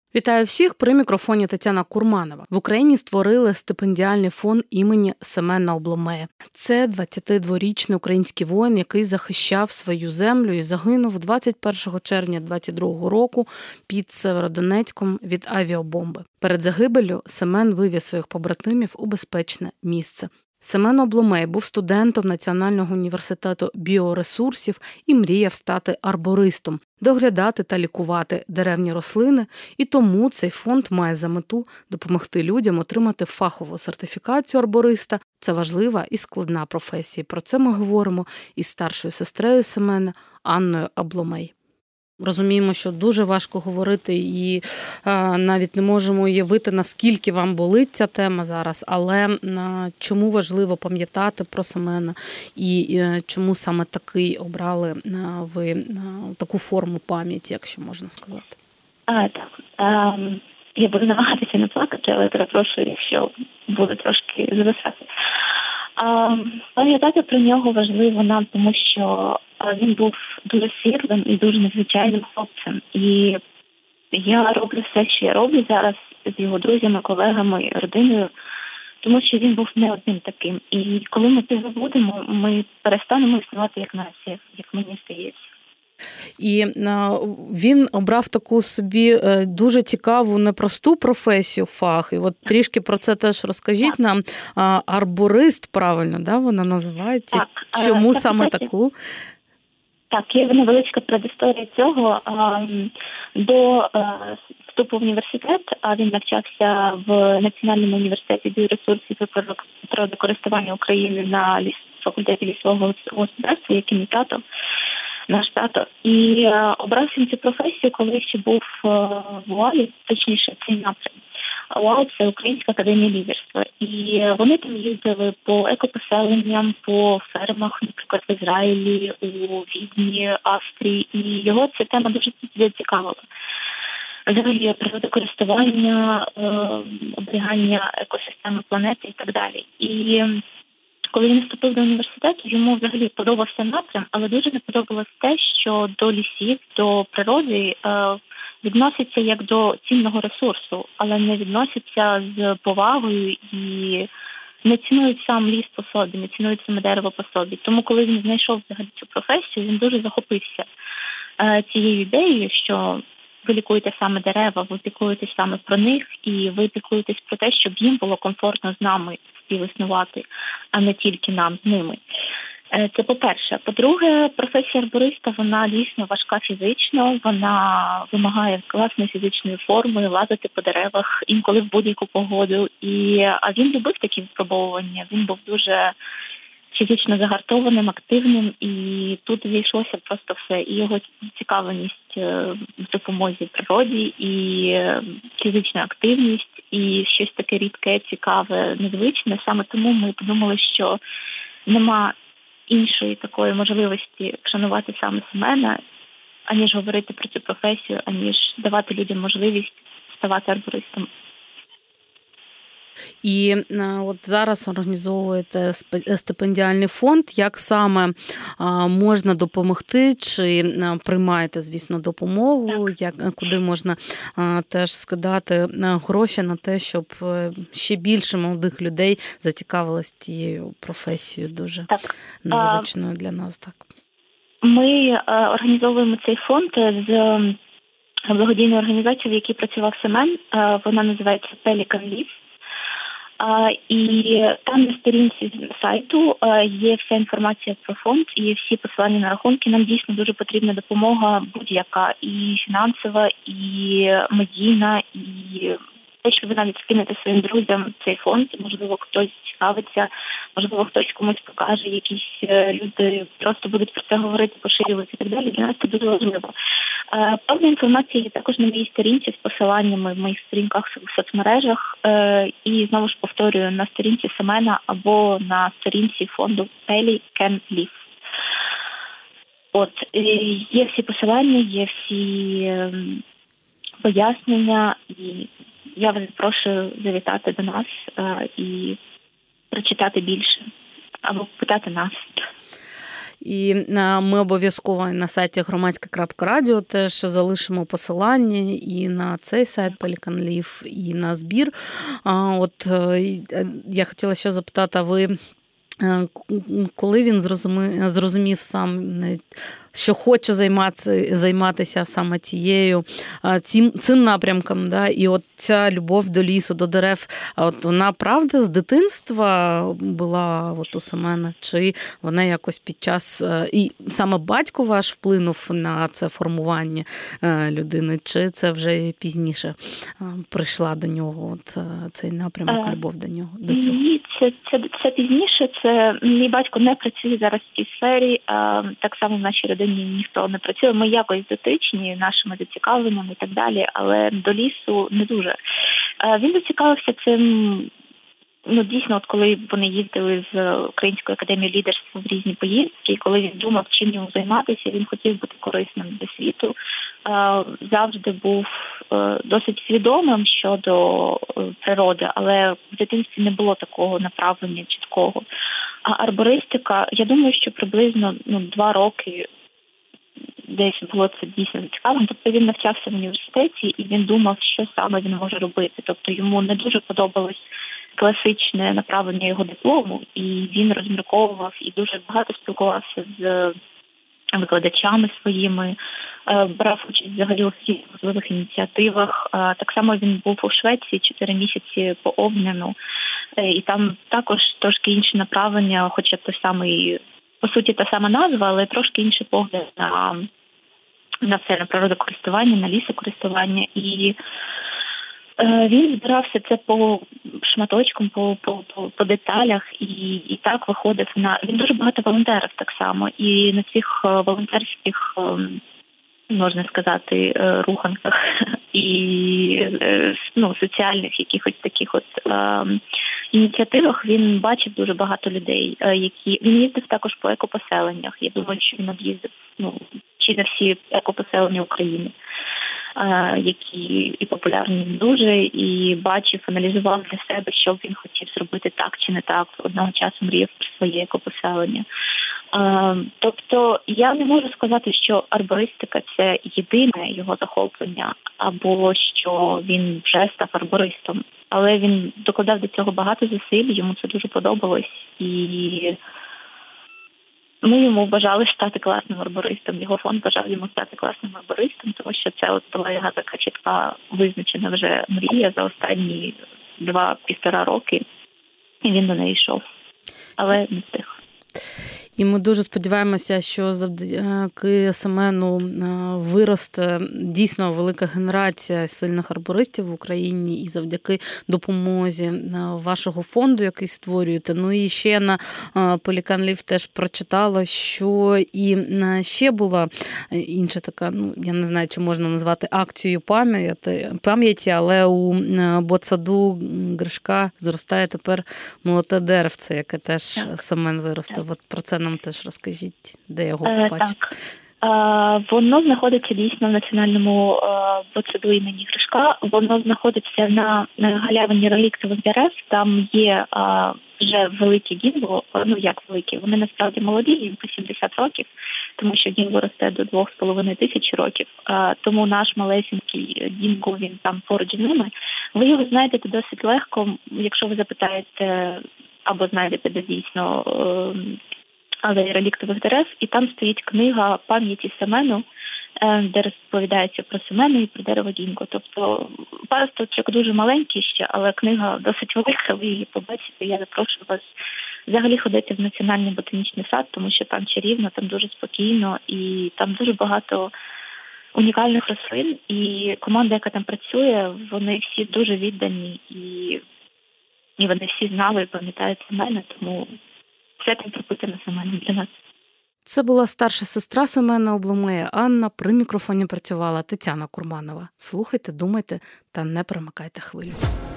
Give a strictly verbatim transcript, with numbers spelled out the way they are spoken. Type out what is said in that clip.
Вітаю всіх, при мікрофоні Тетяна Курманова. В Україні створили стипендіальний фонд імені Семена Обломея. Це двадцятидворічний український воїн, який захищав свою землю і загинув двадцять першого червня двадцять другого року під Северодонецьком від авіабомби. Перед загибеллю Семен вивіз своїх побратимів у безпечне місце. Семен Обломей був студентом Національного університету біоресурсів і мріяв стати арбористом, доглядати та лікувати деревні рослини, і тому цей фонд має за мету допомогти людям отримати фахову сертифікацію арбориста. Це важлива і складна професія. Про це ми говоримо із старшою сестрою Семена Анною Обломей. Розуміємо, що дуже важко говорити і а, навіть не можемо уявити, наскільки вам болить ця тема зараз, але а, чому важливо пам'ятати про Семена і, і чому саме такий обрали а, ви а, таку форму пам'яті, якщо можна сказати? А, так. А, я буду намагатися не плакати, але перепрошую, якщо буду трошки зависати. А, пам'ятати про нього важливо нам, тому що він був дуже світлим і дуже незвичайним хлопцем. І я роблю все, що я роблю зараз з його друзями, колегами, родиною, тому що він був не одним таким. І коли ми це забудемо, ми перестанемо існувати як нація, як мені здається. І він обрав таку собі дуже цікаву, непросту професію, фах. І от трішки про це теж розкажіть так. нам. Арборист, правильно, да, вона називається? Так. Чому так, саме так, таку? Так, є невеличка предісторія цього. До вступу в університет, а він навчався в Національному університеті біоресурсів і природокористування України на ліс, факультеті лісового господарства, як і мій тато, наш тато. І обрав він цю професію, коли ще був в УАЛі, точніше, цей напрям. УАЛ – це Українська академія лідерства. І вони там їздили по екопоселенням, по фермах, наприклад, в Ізраїлі, у Відні, Австрії. І його ця тема дуже зацікавила. Взагалі, природокористування, оберігання екосистеми планети і так далі. І коли він вступив до університету, йому взагалі подобався напрям, але дуже не подобалось те, що до лісів, до природи відносяться як до цінного ресурсу, але не відносяться з повагою і не цінують сам ліс по собі, не цінують саме дерево по собі. Тому, коли він знайшов взагалі цю професію, він дуже захопився цією ідеєю, що ви лікуєте саме дерева, ви піклуєтесь саме про них, і ви піклуєтесь про те, щоб їм було комфортно з нами співіснувати, а не тільки нам з ними. Це по-перше. По-друге, професія арбориста, вона дійсно важка фізично, вона вимагає класної фізичної форми, лазити по деревах, інколи в будь-яку погоду. І, а він любив такі випробовування, він був дуже фізично загартованим, активним, і тут зійшлося просто все. І його цікавість в допомозі природі, і фізична активність, і щось таке рідке, цікаве, незвичне. Саме тому ми подумали, що нема іншої такої можливості шанувати саме Семена, аніж говорити про цю професію, аніж давати людям можливість ставати арбористом. І от зараз організовуєте стипендіальний фонд. Як саме можна допомогти? Чи приймаєте, звісно, допомогу? Як, куди можна теж скидати гроші на те, щоб ще більше молодих людей зацікавилось тією професією дуже так. незвичною для нас? Так. Ми організовуємо цей фонд з благодійною організацією, в якій працював Семен. Вона називається Pelican Leaf. Uh, і там на сторінці сайту uh, є вся інформація про фонд і всі посилання на рахунки. Нам дійсно дуже потрібна допомога будь-яка, і фінансова, і медійна, і те, що ви навіть скинете своїм друзям цей фонд, можливо, хтось цікавиться, можливо, хтось комусь покаже, якісь люди просто будуть про це говорити, поширювати і так далі. Для нас це дуже важливо. Повна інформація є також на моїй сторінці з посиланнями в моїх сторінках в соцмережах. І, знову ж повторюю, на сторінці Семена або на сторінці фонду Pelican Leaf. От, є всі посилання, є всі пояснення, і я вас запрошую завітати до нас і прочитати більше або питати нас. І ми обов'язково на сайті громадське крапка радіо теж залишимо посилання і на цей сайт Pelican Leaf, і на збір. От я хотіла ще запитати, а ви коли він зрозумів, зрозумів сам, що хоче займатися, займатися саме тією, цим, цим напрямком, да? І от ця любов до лісу, до дерев, от вона, правда, з дитинства була от у Семена? Чи вона якось під час, і саме батько ваш вплинув на це формування людини, чи це вже пізніше прийшла до нього, от цей напрямок, любов до нього, до цього? Ні, це, це, це пізніше, це мій батько не працює зараз в цій сфері, а, так само в нашій родині ніхто не працює. Ми якось дотичні нашими зацікавленнями і так далі, але до лісу не дуже. А, він зацікавився цим, ну, дійсно, от коли вони їздили з Української академії лідерства в різні поїздки, коли він думав, чим йому займатися, він хотів бути корисним для світу, а, завжди був а, досить свідомим щодо природи, але в дитинстві не було такого направлення чіткого. А арбористика, я думаю, що приблизно ну, два роки десь було це дійсно цікавим. Тобто він навчався в університеті і він думав, що саме він може робити. Тобто йому не дуже подобалось класичне направлення його диплому, і він розмірковував і дуже багато спілкувався з викладачами своїми, брав участь взагалі у всіх можливих ініціативах. Так само він був у Швеції чотири місяці по обміну, і там також трошки інше направлення, хоча той самий, по суті, та сама назва, але трошки інший погляд на, на все, на природокористування, на лісокористування. І е, він збирався це по шматочкам, по, по, по, по деталях, і, і так виходив на... Він дуже багато волонтерів так само, і на цих волонтерських, можна сказати, руханках і ну, соціальних якихось таких от е, ініціативах він бачив дуже багато людей, е, які... Він їздив також по екопоселеннях. Я думаю, що він об'їздив ну, чи не всі екопоселення України, е, які і популярні дуже, і бачив, аналізував для себе, що б він хотів зробити так чи не так. Одного часу мріяв про своє екопоселення. Тобто я не можу сказати, що арбористика – це єдине його захоплення, або що він вже став арбористом. Але він докладав до цього багато зусиль, йому це дуже подобалось. І ми йому бажали стати класним арбористом. Його фонд бажав йому стати класним арбористом, тому що це от була його така чітка визначена вже мрія за останні два-півтора роки. І він до неї йшов. Але не встиг. І ми дуже сподіваємося, що завдяки Семену виросте дійсно велика генерація сильних арбористів в Україні і завдяки допомозі вашого фонду, який створюєте. Ну і ще на Pelican Leaf теж прочитала, що і ще була інша така, ну я не знаю, чи можна назвати акцією пам'яті, пам'яті, але у ботсаду Гришка зростає тепер молоде деревце, яке теж так. Семен виростив. От про це нам теж розкажіть, де його побачити. Так. Воно знаходиться дійсно в національному ботсаду імені Гришка. Воно знаходиться на, на галявині реліктових дерев. Там є а, вже великі гінго, ну як великі, вони насправді молоді, їм по сімдесят років, тому що гінго росте до двох з половиною тисяч років. А, тому наш малесенький гінго, він там поруч з ними. Ви його знайдете досить легко, якщо ви запитаєте або знайдете де дійсно алеї реліктових дерев, і там стоїть книга пам'яті Семену, де розповідається про Семена і про дерево гінго. Тобто паросточок дуже маленький ще, але книга досить велика, ви її побачите. Я запрошую вас взагалі ходити в Національний ботанічний сад, тому що там чарівно, там дуже спокійно і там дуже багато унікальних рослин. І команда, яка там працює, вони всі дуже віддані і, і вони всі знали і пам'ятають Семена, тому все там прописано Семеном для нас. Це була старша сестра Семена Обломея Анна. При мікрофоні працювала Тетяна Курманова. Слухайте, думайте та не перемикайте хвилю.